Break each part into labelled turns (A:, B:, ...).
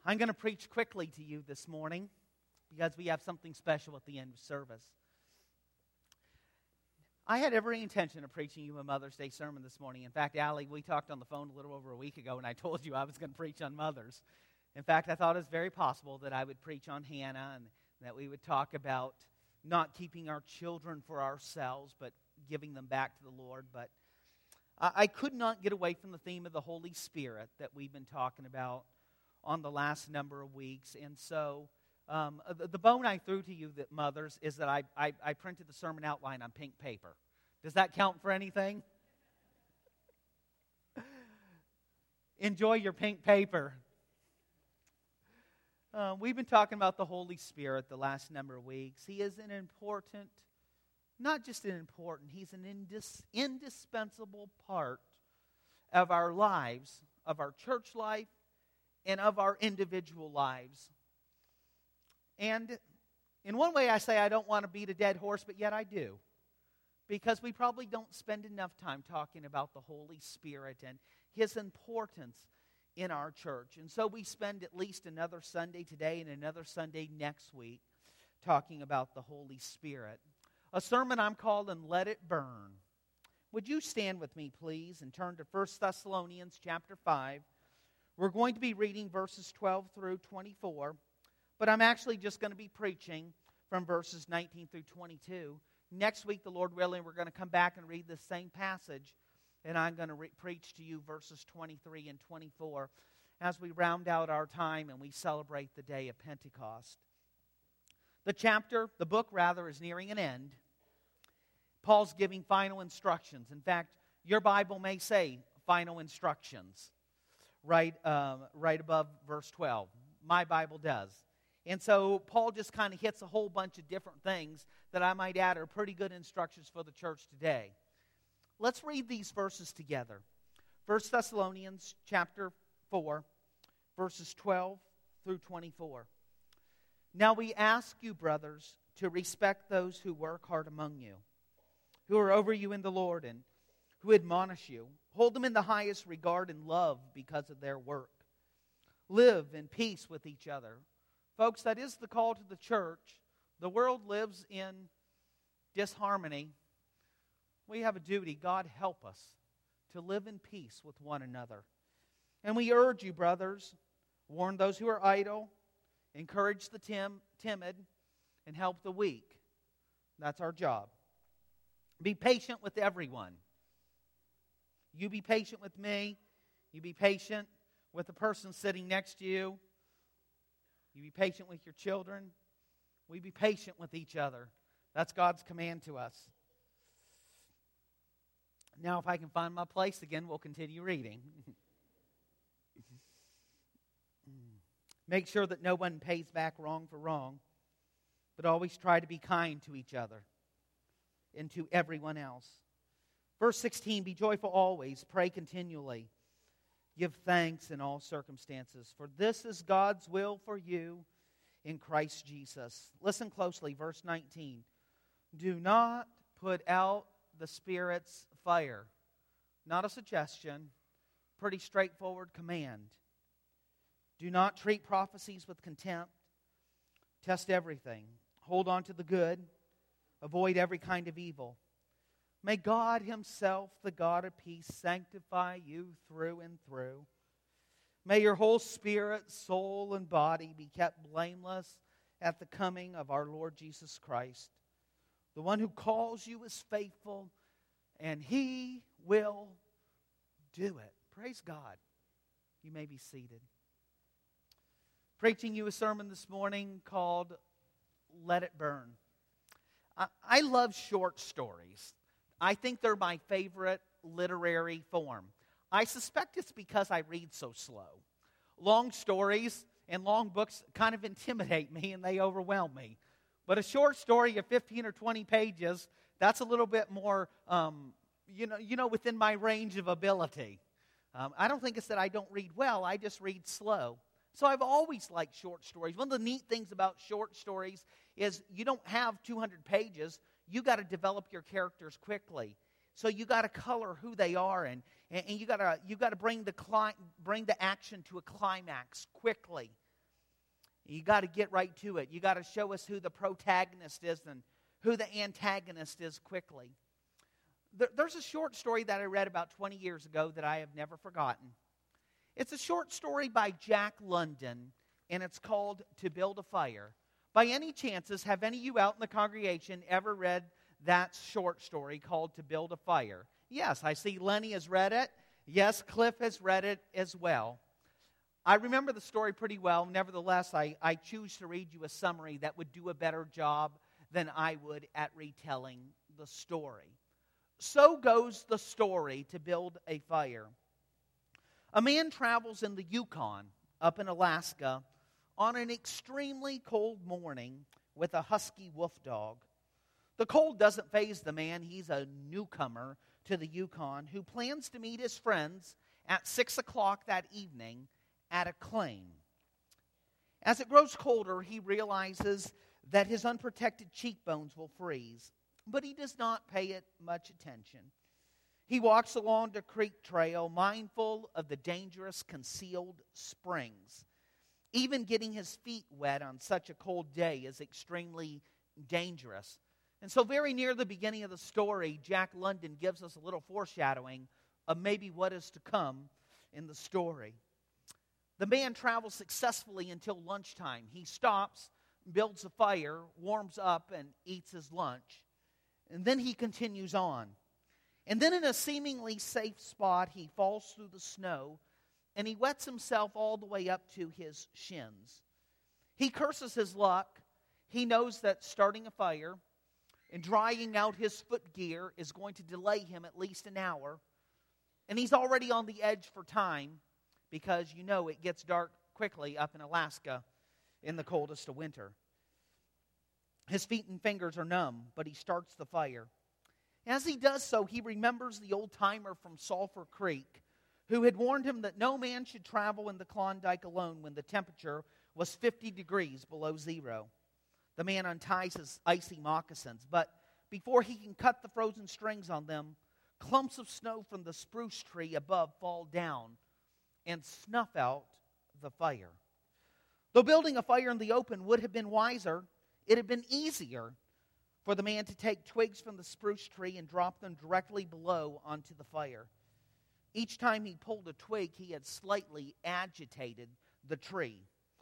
A: I'm going to preach quickly to you this morning because we have something special at the end of service. I had every intention of preaching you a Mother's Day sermon this morning. In fact, Allie, we talked on the phone a little over a week ago, and I told you I was going to preach on mothers. In fact, I thought it was very possible that I would preach on Hannah and that we would talk about not keeping our children for ourselves, but giving them back to the Lord. But I could not get away from the theme of the Holy Spirit that we've been talking about on the last number of weeks. And so the bone I threw to you, that mothers, is that I printed the sermon outline on pink paper. Does that count for anything? Enjoy your pink paper. We've been talking about the Holy Spirit the last number of weeks. He is an important, not just an important, he's an indispensable part of our lives, of our church life, and of our individual lives. And in one way I say I don't want to beat a dead horse, but yet I do. Because we probably don't spend enough time talking about the Holy Spirit and His importance in our church. And so we spend at least another Sunday today and another Sunday next week talking about the Holy Spirit. A sermon I'm calling Let It Burn. Would you stand with me, please, and turn to 1 Thessalonians chapter 5. We're going to be reading verses 12 through 24, but I'm actually just going to be preaching from verses 19 through 22. Next week, the Lord willing, we're going to come back and read the same passage, and I'm going to preach to you verses 23 and 24 as we round out our time and we celebrate the day of Pentecost. The book is nearing an end. Paul's giving final instructions. In fact, your Bible may say final instructions right above verse 12. My Bible does. And so Paul just kind of hits a whole bunch of different things that I might add are pretty good instructions for the church today. Let's read these verses together. 1 Thessalonians chapter 4, verses 12 through 24. Now we ask you, brothers, to respect those who work hard among you, who are over you in the Lord and who admonish you. Hold them in the highest regard and love because of their work. Live in peace with each other. Folks, that is the call to the church. The world lives in disharmony. We have a duty, God help us, to live in peace with one another. And we urge you, brothers, warn those who are idle, encourage the timid, and help the weak. That's our job. Be patient with everyone. You be patient with me. You be patient with the person sitting next to you. You be patient with your children. We be patient with each other. That's God's command to us. Now, if I can find my place again, we'll continue reading. Make sure that no one pays back wrong for wrong, but always try to be kind to each other and to everyone else. Verse 16, be joyful always, pray continually. Give thanks in all circumstances, for this is God's will for you in Christ Jesus. Listen closely, verse 19. Do not put out the Spirit's fire. Not a suggestion, pretty straightforward command. Do not treat prophecies with contempt. Test everything. Hold on to the good. Avoid every kind of evil. May God Himself, the God of peace, sanctify you through and through. May your whole spirit, soul, and body be kept blameless at the coming of our Lord Jesus Christ. The one who calls you is faithful, and He will do it. Praise God. You may be seated. Preaching you a sermon this morning called Let It Burn. I love short stories. I think they're my favorite literary form. I suspect it's because I read so slow. Long stories and long books kind of intimidate me and they overwhelm me. But a short story of 15 or 20 pages, that's a little bit more, within my range of ability. I don't think it's that I don't read well, I just read slow. So I've always liked short stories. One of the neat things about short stories is you don't have 200 pages. You got to develop your characters quickly. So you got to color who they are, and you got to bring the action to a climax quickly. You got to get right to it. You got to show us who the protagonist is and who the antagonist is quickly. There's a short story that I read about 20 years ago that I have never forgotten. It's a short story by Jack London, and it's called To Build a Fire. By any chances, have any of you out in the congregation ever read that short story called To Build a Fire? Yes, I see Lenny has read it. Yes, Cliff has read it as well. I remember the story pretty well. Nevertheless, I choose to read you a summary that would do a better job than I would at retelling the story. So goes the story To Build a Fire. A man travels in the Yukon, up in Alaska, on an extremely cold morning with a husky wolf dog. The cold doesn't faze the man. He's a newcomer to the Yukon who plans to meet his friends at 6 o'clock that evening at a claim. As it grows colder, he realizes that his unprotected cheekbones will freeze, but he does not pay it much attention. He walks along the creek trail, mindful of the dangerous concealed springs. Even getting his feet wet on such a cold day is extremely dangerous. And so very near the beginning of the story, Jack London gives us a little foreshadowing of maybe what is to come in the story. The man travels successfully until lunchtime. He stops, builds a fire, warms up, and eats his lunch. And then he continues on. And then in a seemingly safe spot, he falls through the snow, and he wets himself all the way up to his shins. He curses his luck. He knows that starting a fire and drying out his foot gear is going to delay him at least an hour. And he's already on the edge for time, because you know it gets dark quickly up in Alaska in the coldest of winter. His feet and fingers are numb, but he starts the fire. As he does so, he remembers the old-timer from Sulphur Creek who had warned him that no man should travel in the Klondike alone when the temperature was 50 degrees below zero. The man unties his icy moccasins, but before he can cut the frozen strings on them, clumps of snow from the spruce tree above fall down and snuff out the fire. Though building a fire in the open would have been wiser, it had been easier for the man to take twigs from the spruce tree and drop them directly below onto the fire. Each time he pulled a twig, he had slightly agitated the tree,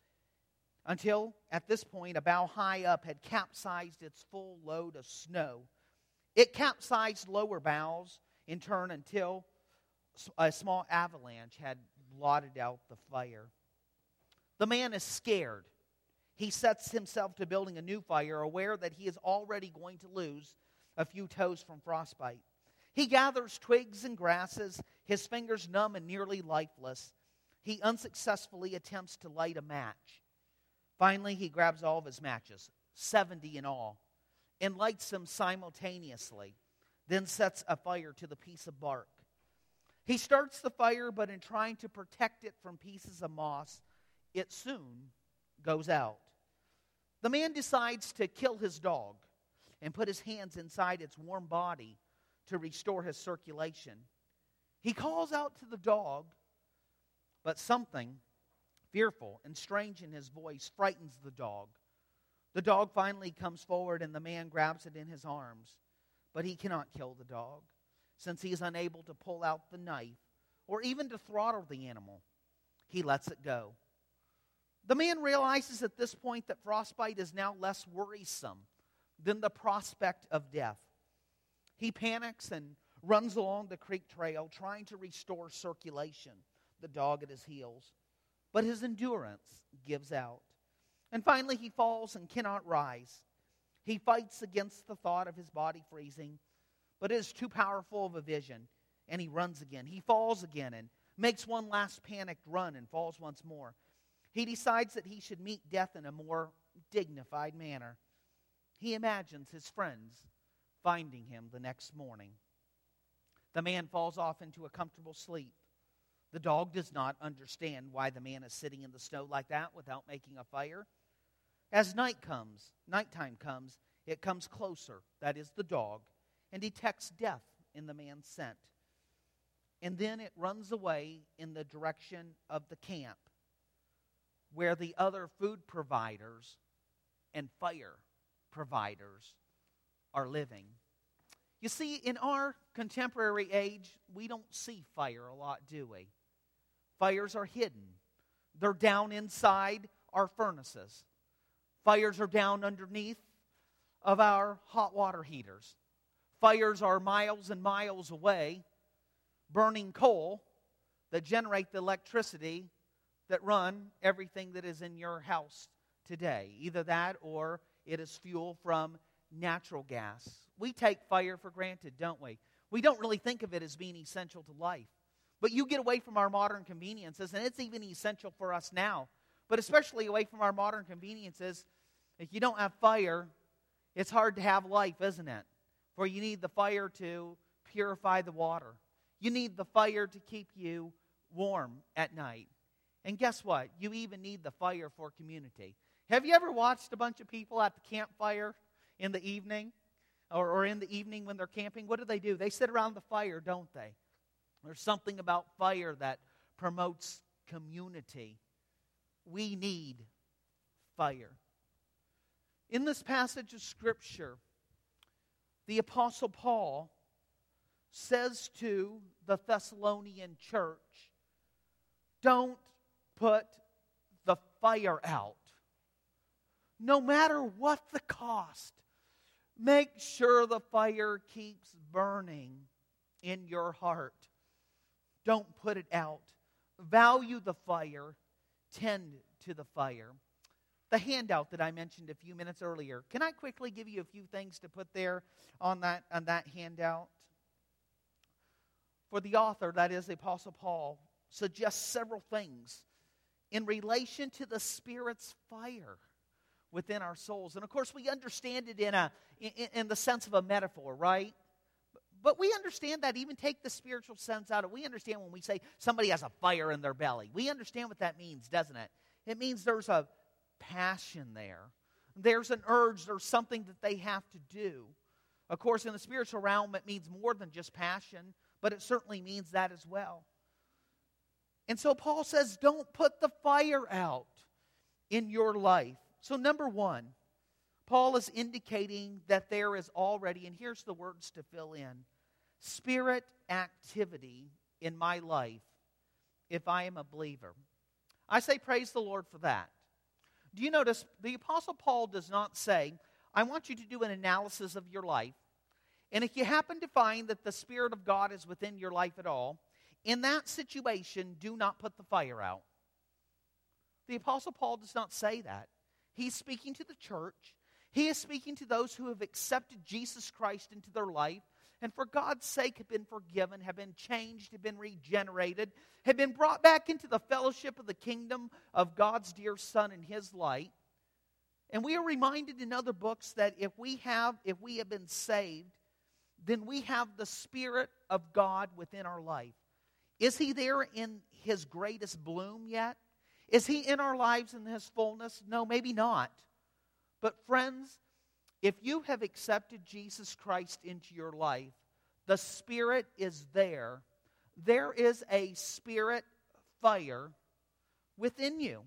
A: until, at this point, a bough high up had capsized its full load of snow. It capsized lower boughs, in turn, until a small avalanche had blotted out the fire. The man is scared. He sets himself to building a new fire, aware that he is already going to lose a few toes from frostbite. He gathers twigs and grasses, his fingers numb and nearly lifeless. He unsuccessfully attempts to light a match. Finally, he grabs all of his matches, 70 in all, and lights them simultaneously, then sets a fire to the piece of bark. He starts the fire, but in trying to protect it from pieces of moss, it soon goes out. The man decides to kill his dog and put his hands inside its warm body to restore his circulation. He calls out to the dog, but something fearful and strange in his voice frightens the dog. The dog finally comes forward and the man grabs it in his arms, but he cannot kill the dog since he is unable to pull out the knife or even to throttle the animal. He lets it go. The man realizes at this point that frostbite is now less worrisome than the prospect of death. He panics and runs along the creek trail, trying to restore circulation, the dog at his heels. But his endurance gives out. And finally he falls and cannot rise. He fights against the thought of his body freezing, but it is too powerful of a vision, and he runs again. He falls again and makes one last panicked run and falls once more. He decides that he should meet death in a more dignified manner. He imagines his friends finding him the next morning. The man falls off into a comfortable sleep. The dog does not understand why the man is sitting in the snow like that without making a fire. As nighttime comes, it comes closer, that is the dog, and detects death in the man's scent. And then it runs away in the direction of the camp. where the other food providers and fire providers are living. You see, in our contemporary age, we don't see fire a lot, do we? Fires are hidden. They're down inside our furnaces. Fires are down underneath of our hot water heaters. Fires are miles and miles away, burning coal that generate the electricity that run everything that is in your house today. Either that or it is fuel from natural gas. We take fire for granted, don't we? We don't really think of it as being essential to life. But you get away from our modern conveniences, and it's even essential for us now. But especially away from our modern conveniences, if you don't have fire, it's hard to have life, isn't it? For you need the fire to purify the water. You need the fire to keep you warm at night. And guess what? You even need the fire for community. Have you ever watched a bunch of people at the campfire in the evening? Or in the evening when they're camping? What do? They sit around the fire, don't they? There's something about fire that promotes community. We need fire. In this passage of Scripture, the Apostle Paul says to the Thessalonian church, don't put the fire out. No matter what the cost, make sure the fire keeps burning in your heart. Don't put it out. Value the fire. Tend to the fire. The handout that I mentioned a few minutes earlier. Can I quickly give you a few things to put there on that handout? For the author, that is the Apostle Paul, suggests several things in relation to the Spirit's fire within our souls. And of course, we understand it in the sense of a metaphor, right? But we understand that, even take the spiritual sense out of it. We understand when we say somebody has a fire in their belly. We understand what that means, doesn't it? It means there's a passion there. There's an urge. There's something that they have to do. Of course, in the spiritual realm, it means more than just passion, but it certainly means that as well. And so Paul says, don't put the fire out in your life. So number one, Paul is indicating that there is already, and here's the words to fill in, spirit activity in my life if I am a believer. I say praise the Lord for that. Do you notice the Apostle Paul does not say, I want you to do an analysis of your life, and if you happen to find that the Spirit of God is within your life at all, in that situation, do not put the fire out. The Apostle Paul does not say that. He's speaking to the church. He is speaking to those who have accepted Jesus Christ into their life and for God's sake have been forgiven, have been changed, have been regenerated, have been brought back into the fellowship of the kingdom of God's dear Son and His light. And we are reminded in other books that if we have been saved, then we have the Spirit of God within our life. Is He there in His greatest bloom yet? Is He in our lives in His fullness? No, maybe not. But friends, if you have accepted Jesus Christ into your life, the Spirit is there. There is a Spirit fire within you.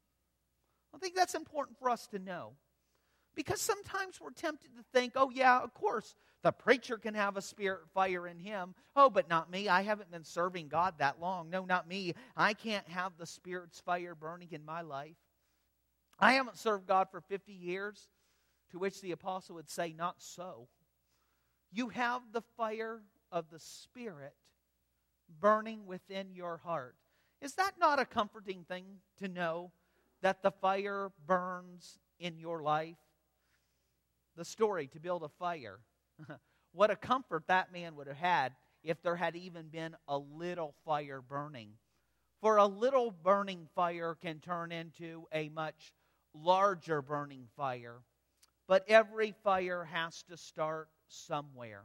A: I think that's important for us to know. Because sometimes we're tempted to think, oh yeah, of course, the preacher can have a spirit fire in him. Oh, but not me. I haven't been serving God that long. No, not me. I can't have the Spirit's fire burning in my life. I haven't served God for 50 years. To which the apostle would say, not so. You have the fire of the Spirit burning within your heart. Is that not a comforting thing to know that the fire burns in your life? The story, to build a fire. What a comfort that man would have had if there had even been a little fire burning. For a little burning fire can turn into a much larger burning fire. But every fire has to start somewhere.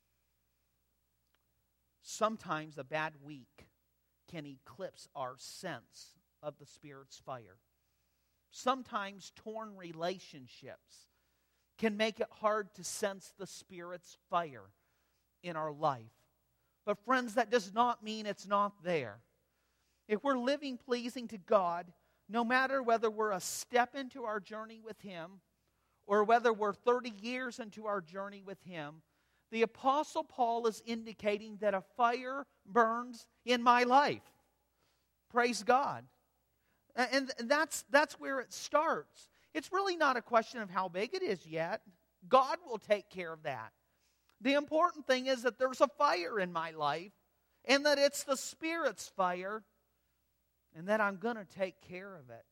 A: Sometimes a bad week can eclipse our sense of the Spirit's fire. Sometimes torn relationships can make it hard to sense the Spirit's fire in our life. But friends, that does not mean it's not there. If we're living pleasing to God, no matter whether we're a step into our journey with Him or whether we're 30 years into our journey with Him, the Apostle Paul is indicating that a fire burns in my life. Praise God. And that's where it starts. It's really not a question of how big it is yet. God will take care of that. The important thing is that there's a fire in my life, and that it's the Spirit's fire, and that I'm going to take care of it.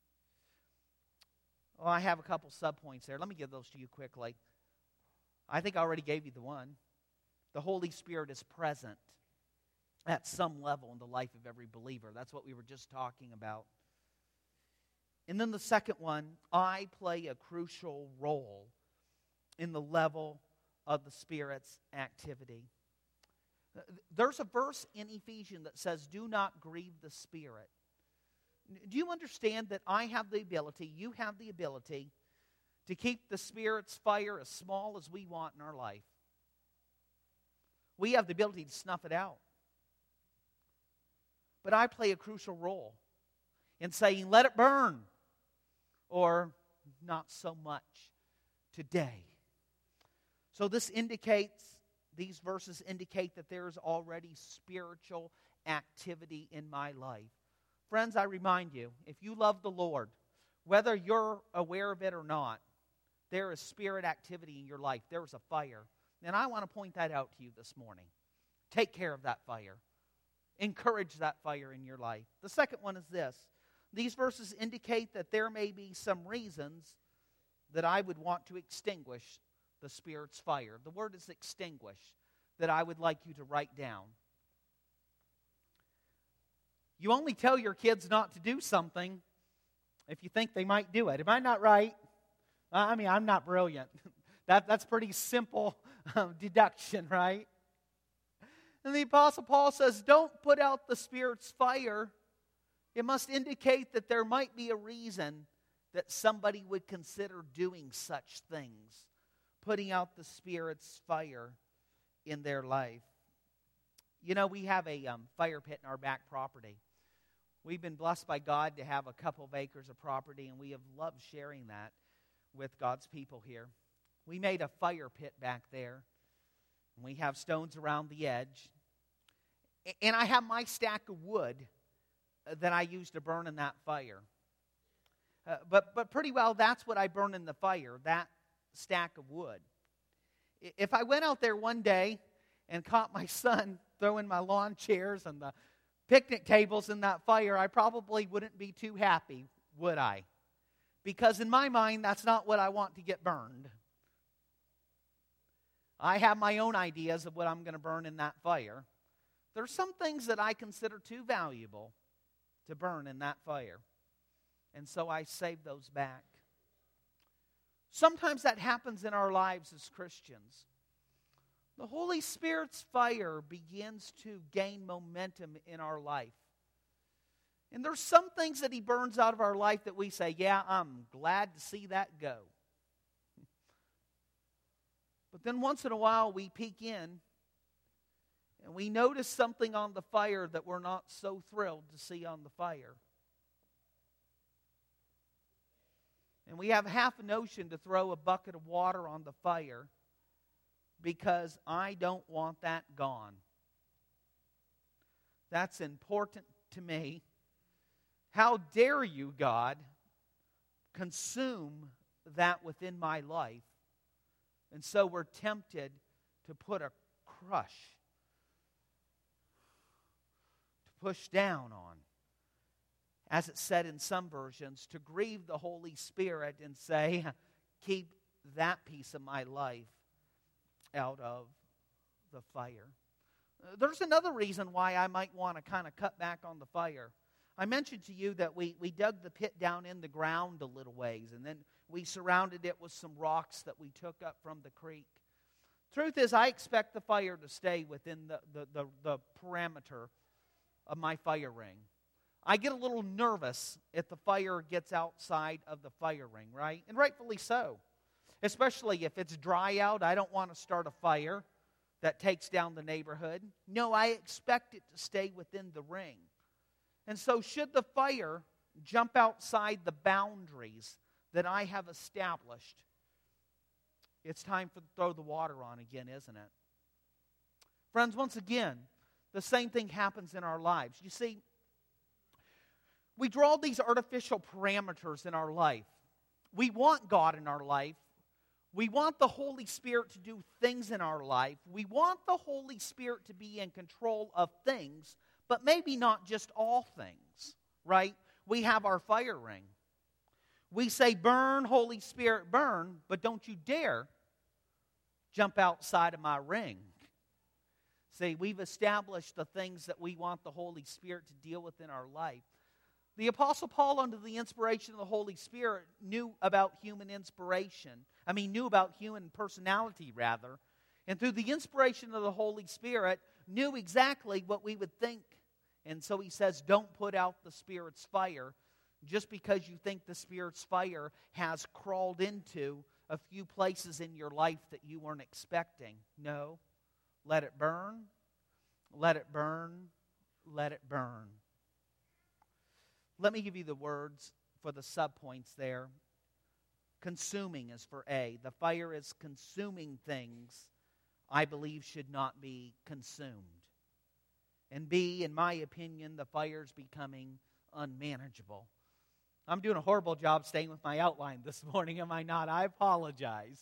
A: Well, I have a couple subpoints there. Let me give those to you quickly. I think I already gave you the one. The Holy Spirit is present at some level in the life of every believer. That's what we were just talking about. And then the second one, I play a crucial role in the level of the Spirit's activity. There's a verse in Ephesians that says, do not grieve the Spirit. Do you understand that I have the ability, you have the ability, to keep the Spirit's fire as small as we want in our life? We have the ability to snuff it out. But I play a crucial role in saying, let it burn, or not so much today. So these verses indicate that there is already spiritual activity in my life. Friends, I remind you, if you love the Lord, whether you're aware of it or not, there is spirit activity in your life. There is a fire. And I want to point that out to you this morning. Take care of that fire. Encourage that fire in your life. The second one is this. These verses indicate that there may be some reasons that I would want to extinguish the Spirit's fire. The word is extinguish, that I would like you to write down. You only tell your kids not to do something if you think they might do it. Am I not right? I mean, I'm not brilliant. That's pretty simple deduction, right? And the Apostle Paul says, don't put out the Spirit's fire. It must indicate that there might be a reason that somebody would consider doing such things, putting out the Spirit's fire in their life. You know, we have a fire pit in our back property. We've been blessed by God to have a couple of acres of property, and we have loved sharing that with God's people here. We made a fire pit back there, and we have stones around the edge. And I have my stack of wood that I use to burn in that fire. But pretty well, that's what I burn in the fire, that stack of wood. If I went out there one day and caught my son throwing my lawn chairs and the picnic tables in that fire, I probably wouldn't be too happy, would I? Because in my mind, that's not what I want to get burned. I have my own ideas of what I'm going to burn in that fire. There are some things that I consider too valuable to burn in that fire. And so I save those back. Sometimes that happens in our lives as Christians. The Holy Spirit's fire begins to gain momentum in our life. And there's some things that He burns out of our life that we say, yeah, I'm glad to see that go. But then once in a while we peek in and we notice something on the fire that we're not so thrilled to see on the fire. And we have half a notion to throw a bucket of water on the fire because I don't want that gone. That's important to me. How dare you, God, consume that within my life? And so we're tempted to put a crush, to push down on. As it's said in some versions, to grieve the Holy Spirit and say, keep that piece of my life out of the fire. There's another reason why I might want to kind of cut back on the fire. I mentioned to you that we dug the pit down in the ground a little ways, and then we surrounded it with some rocks that we took up from the creek. Truth is, I expect the fire to stay within the parameter of my fire ring. I get a little nervous if the fire gets outside of the fire ring, right? And rightfully so. Especially if it's dry out, I don't want to start a fire that takes down the neighborhood. No, I expect it to stay within the ring. And so should the fire jump outside the boundaries that I have established, it's time to throw the water on again, isn't it? Friends, once again, the same thing happens in our lives. You see, we draw these artificial parameters in our life. We want God in our life. We want the Holy Spirit to do things in our life. We want the Holy Spirit to be in control of things, but maybe not just all things, right? We have our fire ring. We say, burn, Holy Spirit, burn, but don't you dare jump outside of my ring. See, we've established the things that we want the Holy Spirit to deal with in our life. The Apostle Paul, under the inspiration of the Holy Spirit, knew about human personality, rather. And through the inspiration of the Holy Spirit, knew exactly what we would think. And so he says, don't put out the Spirit's fire just because you think the Spirit's fire has crawled into a few places in your life that you weren't expecting. No. Let it burn. Let it burn. Let it burn. Let me give you the words for the subpoints there. Consuming is for A. The fire is consuming things I believe should not be consumed. And B, in my opinion, the fire is becoming unmanageable. I'm doing a horrible job staying with my outline this morning, am I not? I apologize.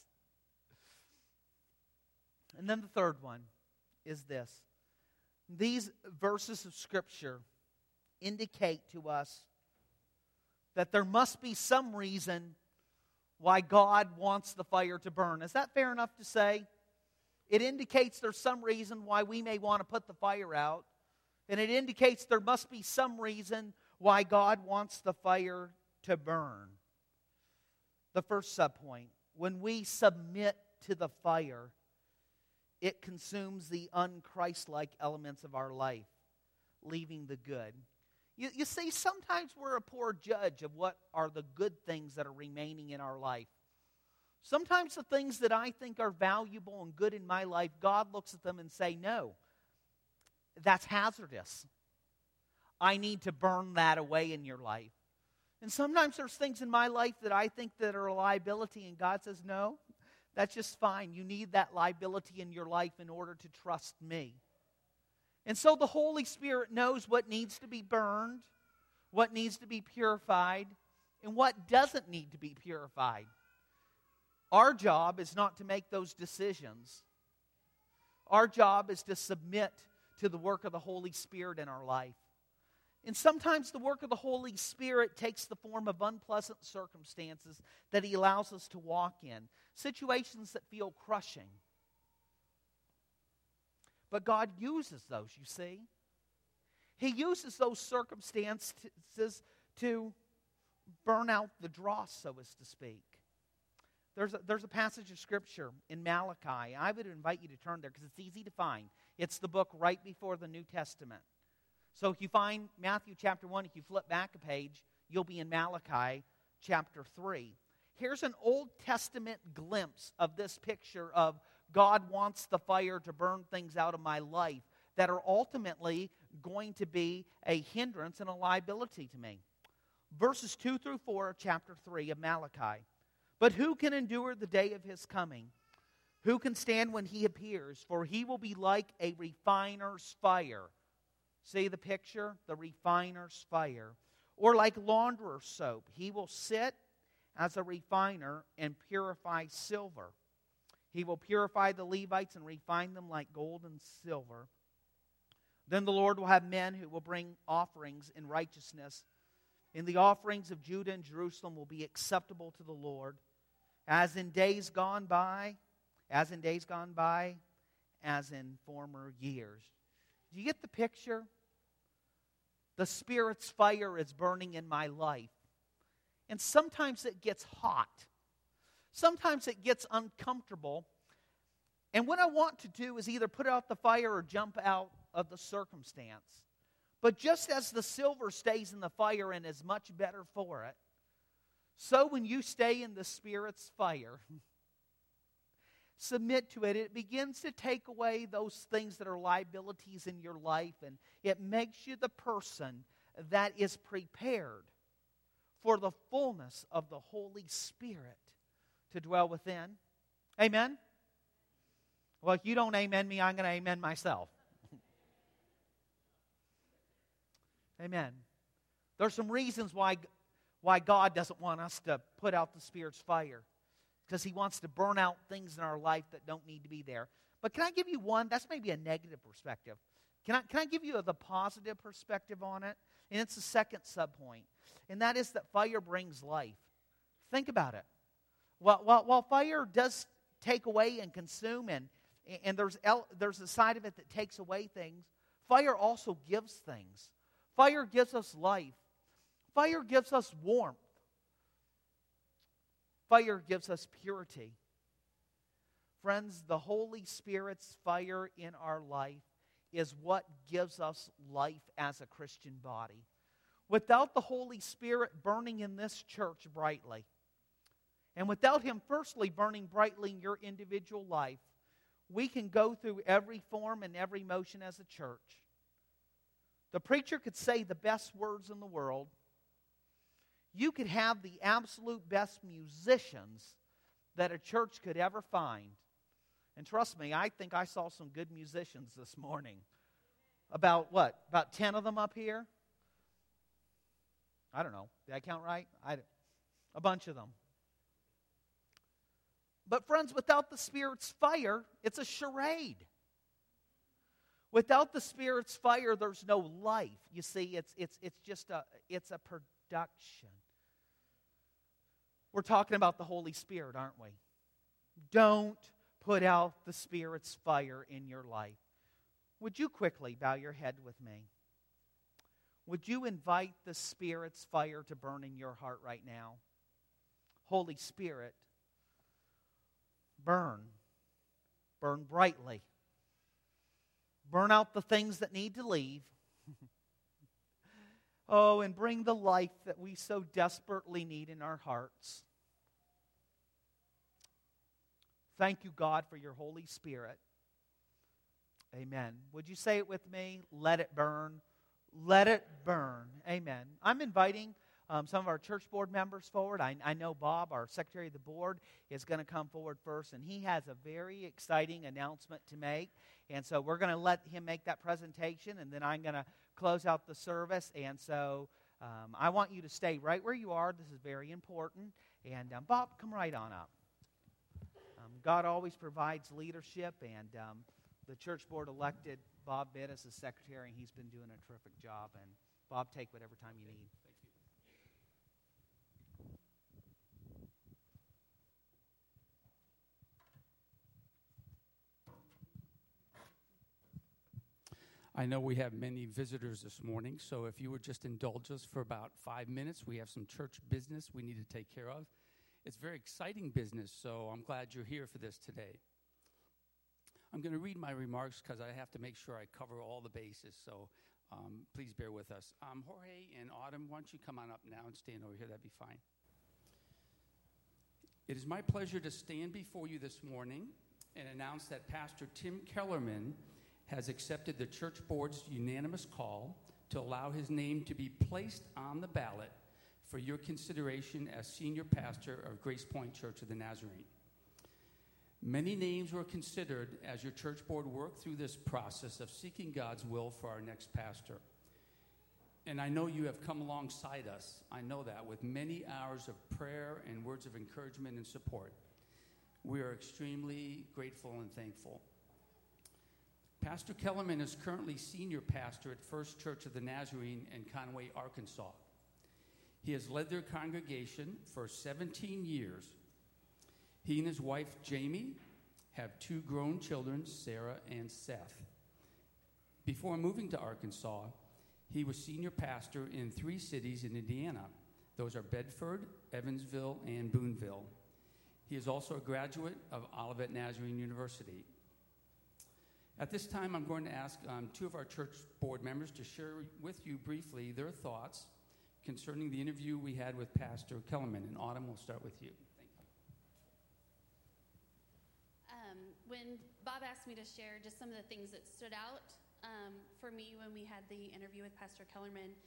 A: And then the third one is this. These verses of Scripture indicate to us that there must be some reason why God wants the fire to burn. Is that fair enough to say? It indicates there's some reason why we may want to put the fire out. And it indicates there must be some reason why God wants the fire to burn. The first subpoint, when we submit to the fire, it consumes the un-Christ-like elements of our life, leaving the good. You see, sometimes we're a poor judge of what are the good things that are remaining in our life. Sometimes the things that I think are valuable and good in my life, God looks at them and say, no, that's hazardous. I need to burn that away in your life. And sometimes there's things in my life that I think that are a liability, and God says, no, that's just fine. You need that liability in your life in order to trust me. And so the Holy Spirit knows what needs to be burned, what needs to be purified, and what doesn't need to be purified. Our job is not to make those decisions. Our job is to submit to the work of the Holy Spirit in our life. And sometimes the work of the Holy Spirit takes the form of unpleasant circumstances that He allows us to walk in. Situations that feel crushing. But God uses those, you see. He uses those circumstances to burn out the dross, so as to speak. There's a passage of Scripture in Malachi. I would invite you to turn there because it's easy to find. It's the book right before the New Testament. So if you find Matthew chapter 1, if you flip back a page, you'll be in Malachi chapter 3. Here's an Old Testament glimpse of this picture of God wants the fire to burn things out of my life that are ultimately going to be a hindrance and a liability to me. Verses 2 through 4 of chapter 3 of Malachi. But who can endure the day of His coming? Who can stand when He appears? For He will be like a refiner's fire. See the picture? The refiner's fire. Or like launderer's soap. He will sit as a refiner and purify silver. He will purify the Levites and refine them like gold and silver. Then the Lord will have men who will bring offerings in righteousness. And the offerings of Judah and Jerusalem will be acceptable to the Lord. As in days gone by, as in former years. Do you get the picture? The Spirit's fire is burning in my life. And sometimes it gets hot. Sometimes it gets uncomfortable. And what I want to do is either put out the fire or jump out of the circumstance. But just as the silver stays in the fire and is much better for it, so when you stay in the Spirit's fire, submit to it, it begins to take away those things that are liabilities in your life, and it makes you the person that is prepared for the fullness of the Holy Spirit to dwell within. Amen? Well, if you don't amen me, I'm going to amen myself. Amen. There's some reasons why God doesn't want us to put out the Spirit's fire. Because He wants to burn out things in our life that don't need to be there. But can I give you one? That's maybe a negative perspective. Can I give you the positive perspective on it? And it's the second subpoint. And that is that fire brings life. Think about it. While fire does take away and consume, and there's a side of it that takes away things, fire also gives things. Fire gives us life. Fire gives us warmth. Fire gives us purity. Friends, the Holy Spirit's fire in our life is what gives us life as a Christian body. Without the Holy Spirit burning in this church brightly, and without Him firstly burning brightly in your individual life, we can go through every form and every motion as a church. The preacher could say the best words in the world. You could have the absolute best musicians that a church could ever find. And trust me, I think I saw some good musicians this morning. About what? About 10 of them up here? I don't know. Did I count right? A bunch of them. But friends, without the Spirit's fire, it's a charade. Without the Spirit's fire, there's no life. You see, it's just a production. We're talking about the Holy Spirit, aren't we? Don't put out the Spirit's fire in your life. Would you quickly bow your head with me? Would you invite the Spirit's fire to burn in your heart right now? Holy Spirit, burn. Burn brightly. Burn out the things that need to leave. Oh, and bring the life that we so desperately need in our hearts. Thank you, God, for your Holy Spirit. Amen. Would you say it with me? Let it burn. Let it burn. Amen. I'm inviting some of our church board members forward. I know Bob, our secretary of the board, is going to come forward first, and he has a very exciting announcement to make. And so we're going to let him make that presentation, and then I'm going to close out the service. And so I want you to stay right where you are. This is very important. And Bob, come right on up. God always provides leadership, and the church board elected Bob Bitt as the secretary, and he's been doing a terrific job. And Bob, take whatever time you need.
B: I know we have many visitors this morning, so if you would just indulge us for about 5 minutes. We have some church business we need to take care of. It's very exciting business, so I'm glad you're here for this today. I'm going to read my remarks because I have to make sure I cover all the bases, so please bear with us. Jorge and Autumn, why don't you come on up now and stand over here? That'd be fine. It is my pleasure to stand before you this morning and announce that Pastor Tim Kellerman has accepted the church board's unanimous call to allow his name to be placed on the ballot for your consideration as senior pastor of Grace Point Church of the Nazarene. Many names were considered as your church board worked through this process of seeking God's will for our next pastor. And I know you have come alongside us, I know that, with many hours of prayer and words of encouragement and support. We are extremely grateful and thankful. Pastor Kellerman is currently senior pastor at First Church of the Nazarene in Conway, Arkansas. He has led their congregation for 17 years. He and his wife, Jamie, have 2 grown children, Sarah and Seth. Before moving to Arkansas, he was senior pastor in 3 cities in Indiana. Those are Bedford, Evansville, and Boonville. He is also a graduate of Olivet Nazarene University. At this time, I'm going to ask 2 of our church board members to share with you briefly their thoughts concerning the interview we had with Pastor Kellerman. And Autumn, we'll start with you. Thank you.
C: When Bob asked me to share just some of the things that stood out for me when we had the interview with Pastor Kellerman,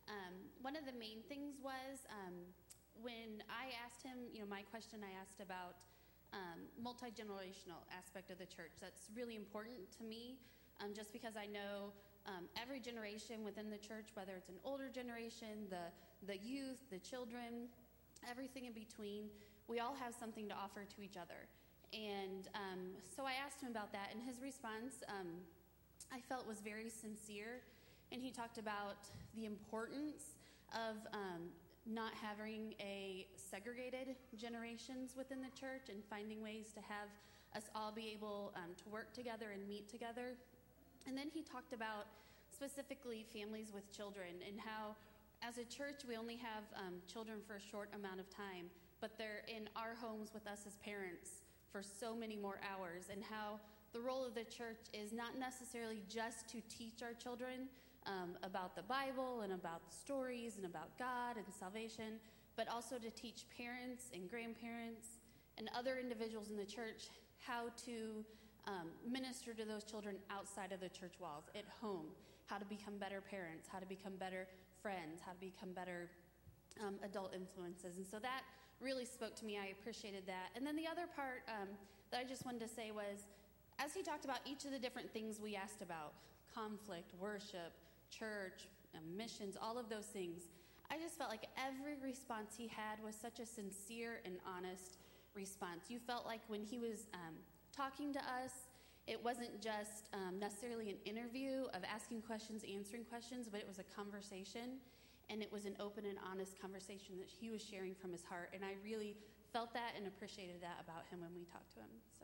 C: one of the main things was when I asked him, my question I asked about multi-generational aspect of the church. That's really important to me, just because I know every generation within the church, whether it's an older generation, the youth, the children, everything in between, we all have something to offer to each other. And so I asked him about that, and his response I felt was very sincere, and he talked about the importance of not having a segregated generations within the church and finding ways to have us all be able to work together and meet together. And then he talked about specifically families with children and how as a church we only have children for a short amount of time, but they're in our homes with us as parents for so many more hours, and how the role of the church is not necessarily just to teach our children about the Bible and about the stories and about God and salvation, but also to teach parents and grandparents and other individuals in the church how to minister to those children outside of the church walls, at home, how to become better parents, how to become better friends, how to become better adult influences. And so that really spoke to me. I appreciated that. And then the other part that I just wanted to say was, as he talked about each of the different things we asked about, conflict, worship, church, missions, all of those things, I just felt like every response he had was such a sincere and honest response. You felt like when he was talking to us, it wasn't just necessarily an interview of asking questions, answering questions, but it was a conversation, and it was an open and honest conversation that he was sharing from his heart, and I really felt that and appreciated that about him when we talked to him. So.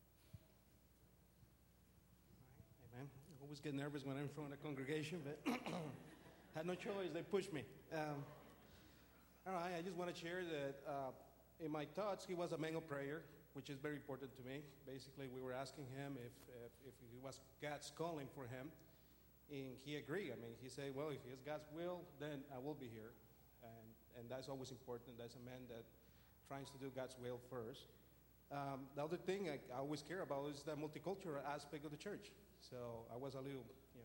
D: Amen. I always get nervous when I'm in front of a congregation, but had no choice. They pushed me. All right, I just want to share that in my thoughts, he was a man of prayer, which is very important to me. Basically, we were asking him if it was God's calling for him, and he agreed. I mean, he said, well, if it's God's will, then I will be here. And that's always important. That's a man that tries to do God's will first. The other thing I always care about is the multicultural aspect of the church. So I was a little,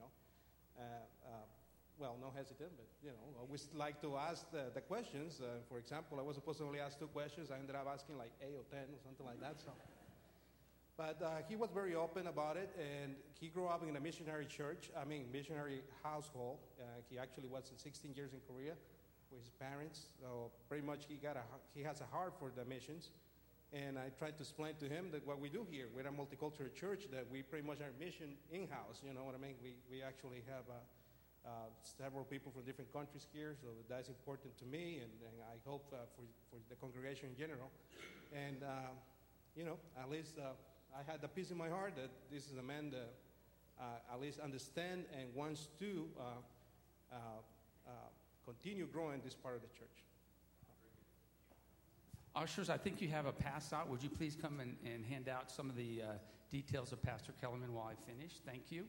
D: no hesitant, but, I always like to ask the questions. For example, I was supposed to only ask 2 questions. I ended up asking like 8 or 10 or something like that. So, but he was very open about it, and he grew up in a missionary household. He actually was 16 years in Korea with his parents. So pretty much he has a heart for the missions. And I tried to explain to him that what we do here, we're a multicultural church, that we pretty much are mission in-house, you know what I mean? We actually have several people from different countries here, so that's important to me, and I hope for the congregation in general. And, at least I had the peace in my heart that this is a man that at least understands and wants to continue growing this part of the church.
B: Ushers, I think you have a pass out. Would you please come and hand out some of the details of Pastor Kellerman while I finish? Thank you.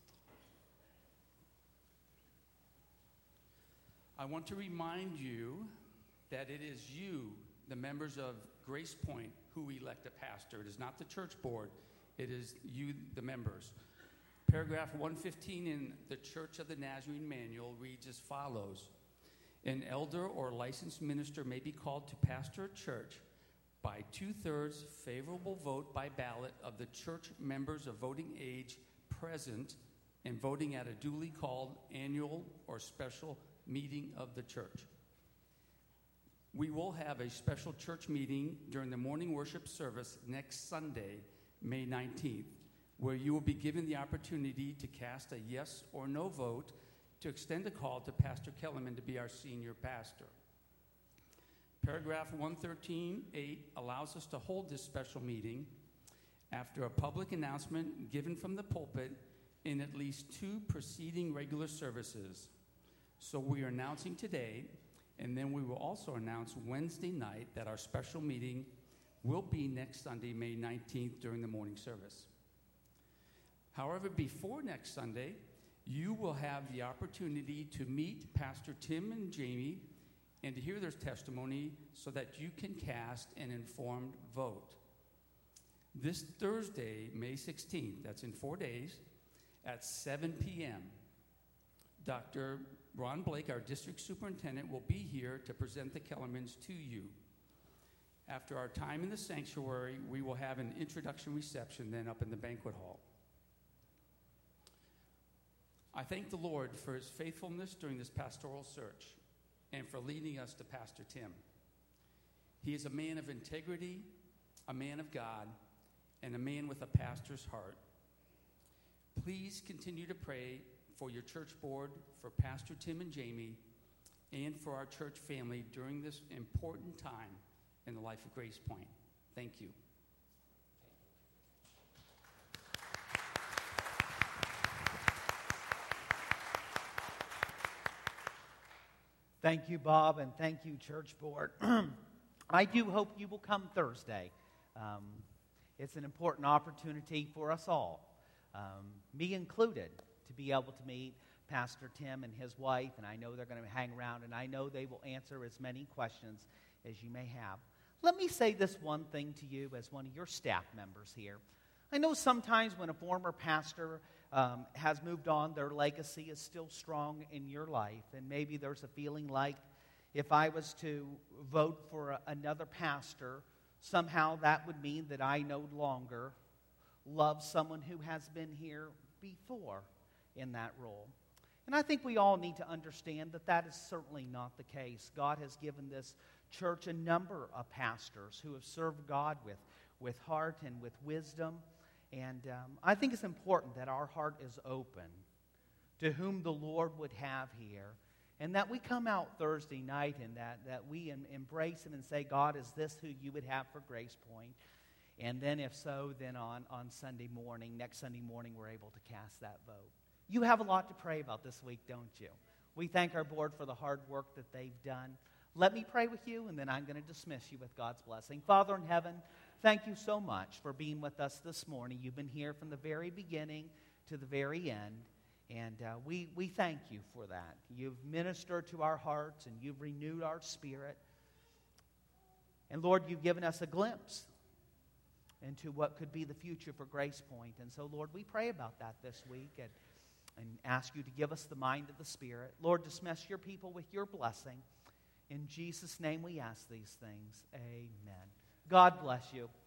B: I want to remind you that it is you, the members of Grace Point, who elect a pastor. It is not the church board. It is you, the members. Paragraph 115 in the Church of the Nazarene Manual reads as follows. An elder or licensed minister may be called to pastor a church by 2/3 favorable vote by ballot of the church members of voting age present and voting at a duly called annual or special meeting of the church. We will have a special church meeting during the morning worship service next Sunday, May 19th, where you will be given the opportunity to cast a yes or no vote to extend a call to Pastor Kellerman to be our senior pastor. Paragraph 113.8 allows us to hold this special meeting after a public announcement given from the pulpit in at least 2 preceding regular services. So we are announcing today, and then we will also announce Wednesday night that our special meeting will be next Sunday, May 19th, during the morning service. However, before next Sunday, you will have the opportunity to meet Pastor Tim and Jamie and to hear their testimony so that you can cast an informed vote. This Thursday, May 16th, that's in 4 days, at 7 p.m., Dr. Ron Blake, our district superintendent, will be here to present the Kellermans to you. After our time in the sanctuary, we will have an introduction reception then up in the banquet hall. I thank the Lord for his faithfulness during this pastoral search and for leading us to Pastor Tim. He is a man of integrity, a man of God, and a man with a pastor's heart. Please continue to pray for your church board, for Pastor Tim and Jamie, and for our church family during this important time in the life of Grace Point. Thank you.
A: Thank you, Bob, and thank you, church board. I do hope you will come Thursday. It's an important opportunity for us all, me included, to be able to meet Pastor Tim and his wife, and I know they're going to hang around, and I know they will answer as many questions as you may have. Let me say this one thing to you as one of your staff members here. I know sometimes when a former pastor has moved on, their legacy is still strong in your life, and maybe there's a feeling like if I was to vote for another pastor, somehow that would mean that I no longer love someone who has been here before in that role. And I think we all need to understand that that is certainly not the case. God has given this church a number of pastors who have served God with heart and with wisdom. And I think it's important that our heart is open to whom the Lord would have here. And that we come out Thursday night and that we embrace Him and say, God, is this who you would have for Grace Point? And then if so, then on Sunday morning, next Sunday morning, we're able to cast that vote. You have a lot to pray about this week, don't you? We thank our board for the hard work that they've done. Let me pray with you, and then I'm going to dismiss you with God's blessing. Father in heaven, thank you so much for being with us this morning. You've been here from the very beginning to the very end, and we thank you for that. You've ministered to our hearts, and you've renewed our spirit. And Lord, you've given us a glimpse into what could be the future for Grace Point. And so, Lord, we pray about that this week and ask you to give us the mind of the Spirit. Lord, dismiss your people with your blessing. In Jesus' name we ask these things. Amen. God bless you.